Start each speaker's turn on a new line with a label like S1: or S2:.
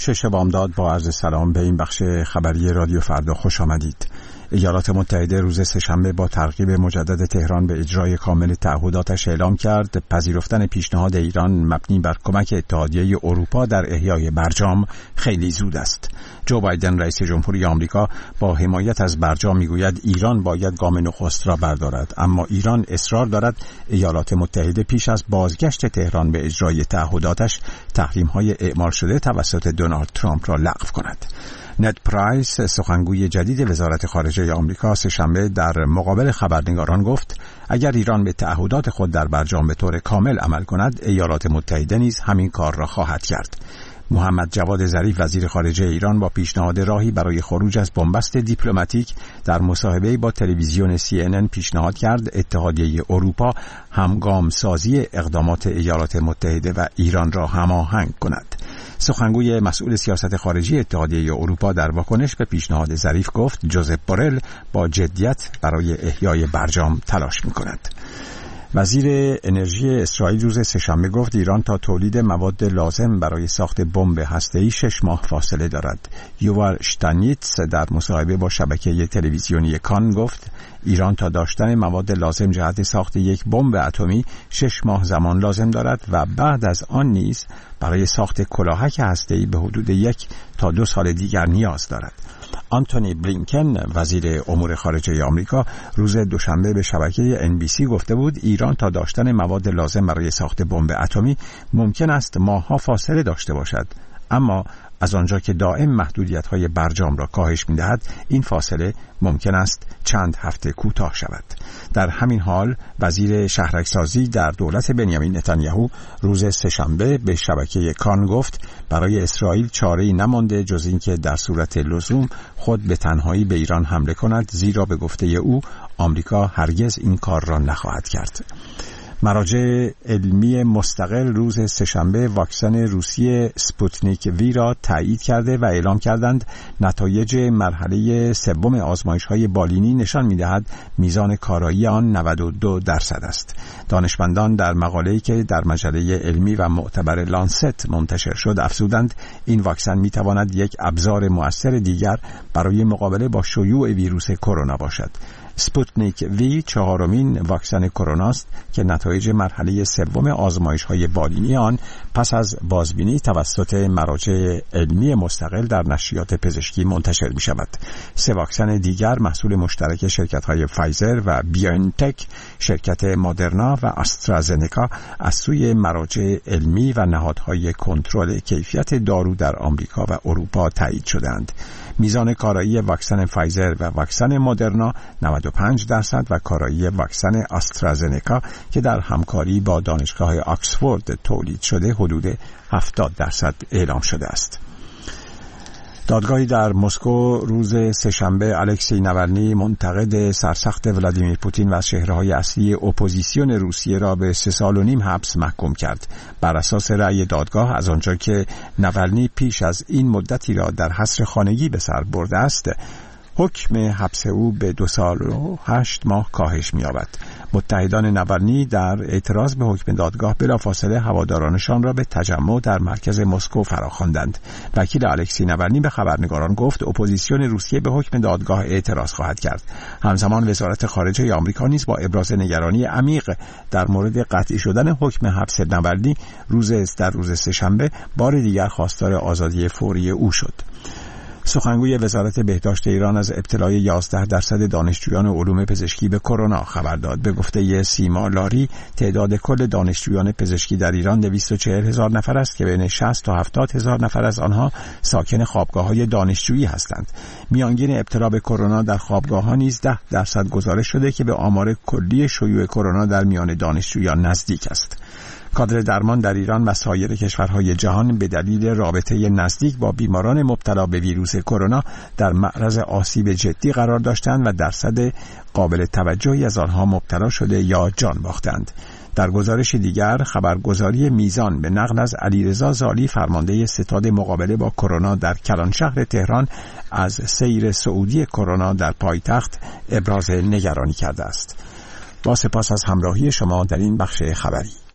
S1: 6 بامداد با عرض سلام به این بخش خبری رادیو فردا خوش آمدید. ایالات متحده روز سه‌شنبه با ترغیب مجدد تهران به اجرای کامل تعهداتش اعلام کرد پذیرفتن پیشنهاد ایران مبنی بر کمک اتحادیه اروپا در احیای برجام خیلی زود است. جو بایدن رئیس جمهوری آمریکا با حمایت از برجام میگوید ایران باید گام نخست را بردارد، اما ایران اصرار دارد ایالات متحده پیش از بازگشت تهران به اجرای تعهداتش تحریم‌های اعمال شده توسط دونالد ترامپ را لغو کند. نت پرایس سخنگوی جدید وزارت خارجه آمریکا سه‌شنبه در مقابل خبرنگاران گفت اگر ایران به تعهدات خود در برجام به طور کامل عمل کند ایالات متحده نیز همین کار را خواهد کرد. محمد جواد ظریف وزیر خارجه ایران با پیشنهاد راهی برای خروج از بنبست دیپلماتیک در مصاحبه‌ای با تلویزیون CNN پیشنهاد کرد اتحادیه اروپا همگام سازی اقدامات ایالات متحده و ایران را هماهنگ کند. سخنگوی مسئول سیاست خارجی اتحادیه اروپا در واکنش به پیشنهاد ظریف گفت جوزپ بورل با جدیت برای احیای برجام تلاش می‌کند. وزیر انرژی اسرائیل روز سه‌شنبه گفت ایران تا تولید مواد لازم برای ساخت بمب هسته‌ای 6 ماه فاصله دارد. یووال شتانیتس در مصاحبه با شبکه تلویزیونی کان گفت ایران تا داشتن مواد لازم جهت ساخت یک بمب اتمی 6 ماه زمان لازم دارد و بعد از آن نیز برای ساخت کلاهک هسته‌ای به حدود 1 تا 2 سال دیگر نیاز دارد. آنتونی بلینکن وزیر امور خارجه آمریکا روز دوشنبه به شبکه NBC گفته بود ایران تا داشتن مواد لازم برای ساخت بمب اتمی ممکن است ماه‌ها فاصله داشته باشد، اما از آنجا که دائم محدودیت‌های برجام را کاهش می‌دهد این فاصله ممکن است چند هفته کوتاه شود. در همین حال وزیر شهرک‌سازی در دولت بنیامین نتانیاهو روز سه‌شنبه به شبکه کان گفت برای اسرائیل چاره‌ای نمانده جز اینکه در صورت لزوم خود به تنهایی به ایران حمله کند، زیرا به گفته او آمریکا هرگز این کار را نخواهد کرد. مراجع علمی مستقل روز سه‌شنبه واکسن روسی سپوتنیک وی را تایید کرده و اعلام کردند نتایج مرحله سوم آزمایش‌های بالینی نشان می‌دهد میزان کارایی آن 92% است. دانشمندان در مقاله‌ای که در مجله علمی و معتبر لانست منتشر شد افزودند این واکسن می‌تواند یک ابزار مؤثر دیگر برای مقابله با شیوع ویروس کرونا باشد. سپوتنیک وی 4مین واکسن کرونا است که نتایج مرحله سوم آزمایش‌های بالینی آن پس از بازبینی توسط مراجع علمی مستقل در نشریات پزشکی منتشر می‌شود. 3 واکسن دیگر محصول مشترک شرکت‌های فایزر و بیوانتک، شرکت مدرنا و آسترازنکا از سوی مراجع علمی و نهادهای کنترل کیفیت دارو در آمریکا و اروپا تایید شدند. میزان کارایی واکسن فایزر و واکسن مدرنا 95% و کارایی واکسن آسترازنکا که در همکاری با دانشگاه آکسفورد تولید شده حدود 70% اعلام شده است. دادگاهی در مسکو روز سه‌شنبه الکسی ناولنی منتقد سرسخت ولادیمیر پوتین و از چهره‌های اصلی اپوزیسیون روسیه را به 3 سال و نیم حبس محکوم کرد. بر اساس رأی دادگاه از آنجا که ناولنی پیش از این مدتی را در حصر خانگی به سر برده است حکم حبس او به 2 سال و 8 ماه کاهش می‌یابد. متحدان ناولنی در اعتراض به حکم دادگاه بلافاصله هوادارانشان را به تجمع در مرکز مسکو فراخواندند. وکیل الکسی ناولنی به خبرنگاران گفت اپوزیسیون روسیه به حکم دادگاه اعتراض خواهد کرد. همزمان وزارت خارجه آمریکا نیز با ابراز نگرانی عمیق در مورد قطعی شدن حکم حبس ناولنی در روز سه‌شنبه بار دیگر خواستار آزادی فوری او شد. سخنگوی وزارت بهداشت ایران از ابتلای 11% دانشجویان علوم پزشکی به کرونا خبر داد. به گفته سیما لاری تعداد کل دانشجویان پزشکی در ایران 240,000 نفر است که بین 60 تا 70,000 نفر از آنها ساکن خوابگاه‌های دانشجویی هستند. میانگین ابتلا به کرونا در خوابگاه‌ها نیز 10% گزارش شده که به آمار کلی شیوع کرونا در میان دانشجویان نزدیک است. کادر درمان در ایران و سایر کشورهای جهان به دلیل رابطه نزدیک با بیماران مبتلا به ویروس کرونا در معرض آسیب جدی قرار داشتند و درصد قابل توجهی از آنها مبتلا شده یا جان باختند. در گزارش دیگر خبرگزاری میزان به نقل از علیرضا زالی فرمانده ستاد مقابله با کرونا در کلانشهر تهران از سیر صعودی کرونا در پایتخت ابراز نگرانی کرده است. با سپاس از همراهی شما در این بخش خبری.